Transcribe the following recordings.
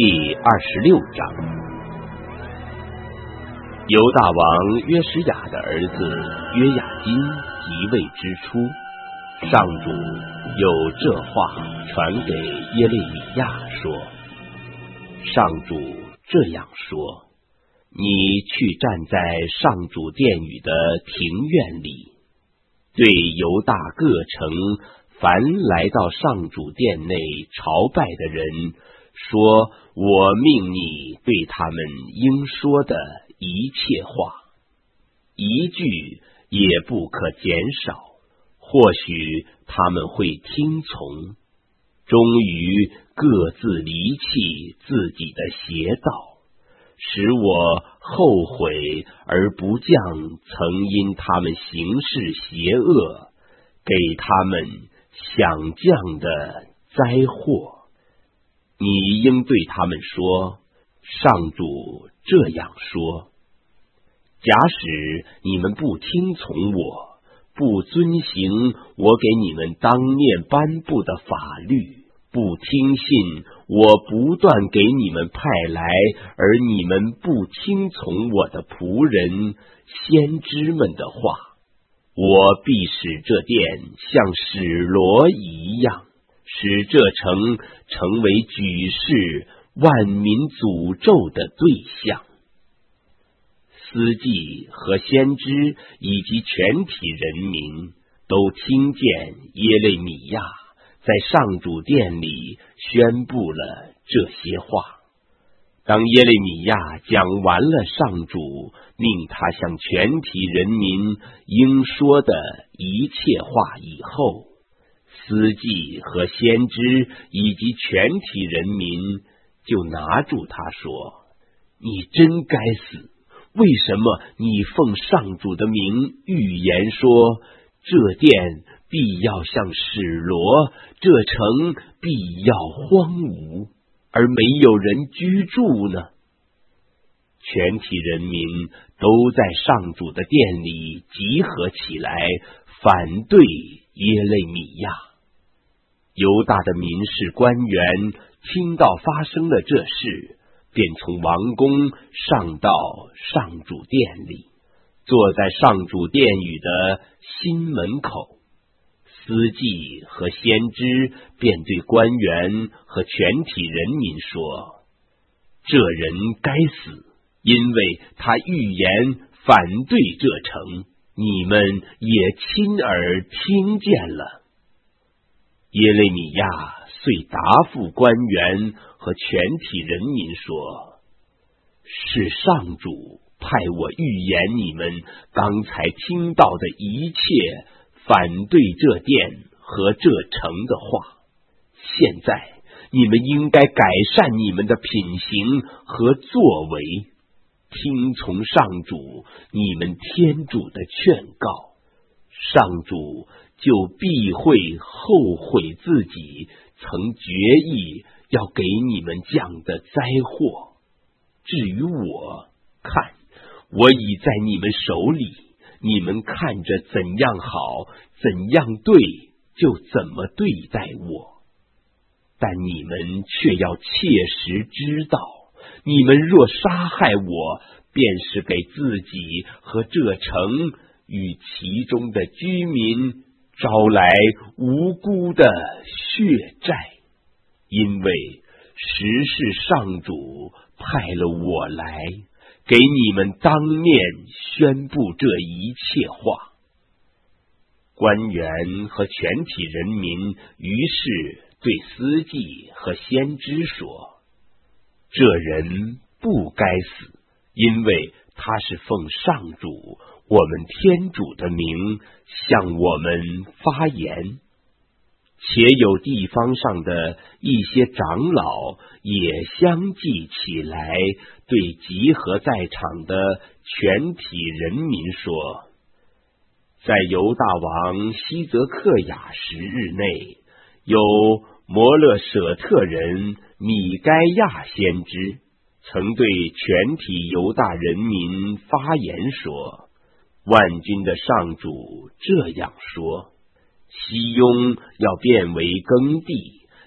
第26章。犹大王约什雅的儿子约雅金即位之初，上主有这话传给耶利米亚说：上主这样说，你去站在上主殿宇的庭院里，对犹大各城凡来到上主殿内朝拜的人说，我命你对他们应说的一切话，一句也不可减少，或许他们会听从，终于各自离弃自己的邪道，使我后悔而不降曾因他们行事邪恶给他们想降的灾祸。你应对他们说，上主这样说，假使你们不听从我，不遵行我给你们当面颁布的法律，不听信我不断给你们派来而你们不听从我的仆人先知们的话，我必使这殿像史罗一样，使这城成为举世万民诅咒的对象。司祭和先知以及全体人民都听见耶利米亚在上主殿里宣布了这些话。当耶利米亚讲完了上主命他向全体人民应说的一切话以后，司祭和先知以及全体人民就拿住他说，你真该死，为什么你奉上主的名预言说，这殿必要像史罗，这城必要荒芜，而没有人居住呢？全体人民都在上主的殿里集合起来，反对耶利米亚。犹大的民事官员听到发生了这事，便从王宫上到上主殿里，坐在上主殿宇的新门口。司祭和先知便对官员和全体人民说，这人该死，因为他预言反对这城，你们也亲耳听见了。耶利米亚遂答复官员和全体人民说，是上主派我预言你们刚才听到的一切反对这殿和这城的话，现在你们应该改善你们的品行和作为，听从上主你们天主的劝告，上主就必会后悔自己曾决意要给你们降的灾祸。至于我，看，我已在你们手里，你们看着怎样好，怎样对，就怎么对待我。但你们却要切实知道，你们若杀害我，便是给自己和这城与其中的居民招来无辜的血债，因为实是上主派了我来给你们当面宣布这一切话。官员和全体人民于是对司祭和先知说，这人不该死，因为他是奉上主我们天主的名向我们发言。且有地方上的一些长老也相继起来，对集合在场的全体人民说，在犹大王西泽克雅时日内，有摩勒舍特人米该亚先知曾对全体犹大人民发言说，万军的上主这样说，西雍要变为耕地，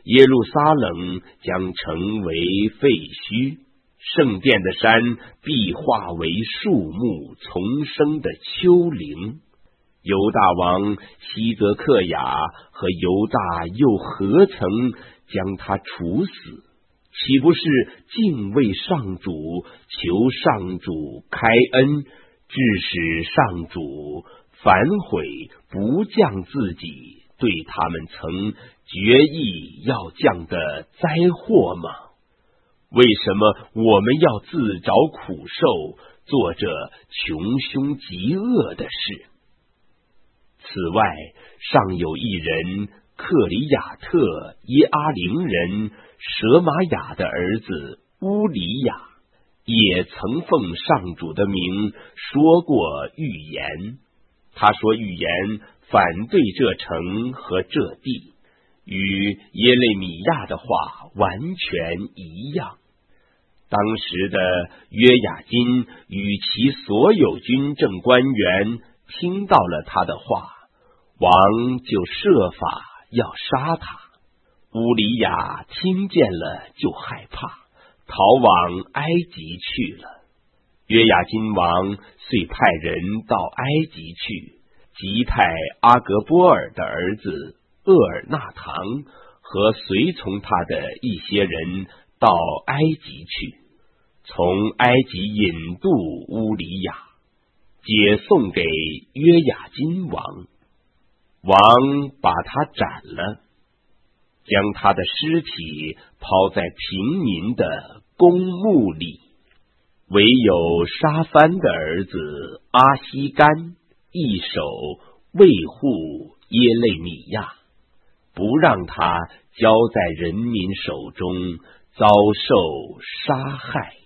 耶路撒冷将成为废墟，圣殿的山必化为树木丛生的丘陵。犹大王西泽克雅和犹大又何曾将他处死？岂不是敬畏上主，求上主开恩，致使上主反悔，不降自己对他们曾决意要降的灾祸吗？为什么我们要自找苦受，做这穷凶极恶的事？此外，尚有一人克里亚特耶阿陵人舍玛雅的儿子乌里亚，也曾奉上主的名说过预言。他说预言反对这城和这地，与耶利米亚的话完全一样。当时的约雅斤与其所有军政官员听到了他的话，王就设法要杀他。乌里亚听见了就害怕，逃往埃及去了。约雅斤王遂派人到埃及去，击派阿格波尔的儿子厄尔纳堂和随从他的一些人到埃及去，从埃及引渡乌里亚，解送给约雅斤王。王把他斩了，将他的尸体抛在平民的公墓里。唯有沙番的儿子阿西干一手卫护耶利米亚，不让他交在人民手中遭受杀害。